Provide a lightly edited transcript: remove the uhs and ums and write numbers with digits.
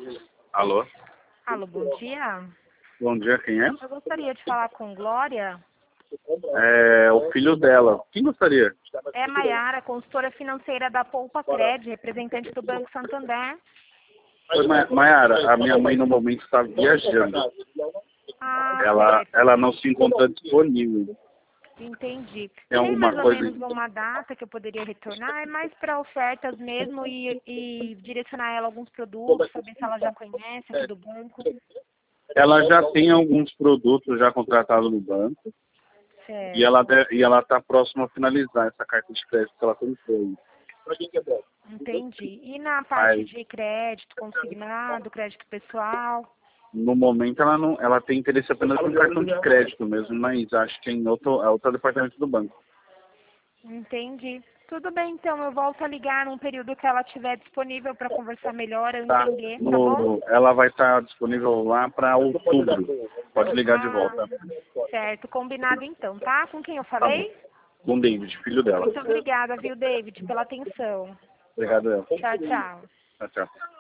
Alô? Alô, bom dia. Bom dia, quem é? Eu gostaria de falar com Glória. É o filho dela. Quem gostaria? É Maiara, consultora financeira da Poupa Cred, representante do Banco Santander. Oi, Maiara, a minha mãe no momento está viajando. Ah, certo. Ela não se encontra disponível. Entendi. Tem Tem alguma mais ou coisa? menos uma data que eu poderia retornar? É mais para ofertas mesmo e direcionar ela alguns produtos, saber se ela já conhece aqui do banco. Ela já tem alguns produtos já contratados no banco Certo. e ela está próxima a finalizar essa carta de crédito que ela comprou. Entendi. E na parte Mas, de crédito consignado, crédito pessoal? no momento ela tem interesse apenas no cartão de crédito mesmo, mas acho que é outro departamento do banco. Entendi. Tudo bem, então. Eu volto a ligar num período que ela estiver disponível para conversar melhor, eu Tá? entender, tá bom? Ela vai estar disponível lá para outubro. Pode ligar de volta. Certo. Combinado, então, tá? Com quem eu Tá bom. falei? Com o David, filho dela. Muito obrigada, viu, David, pela atenção. Obrigado, El. Tchau, tchau. Tchau, tchau.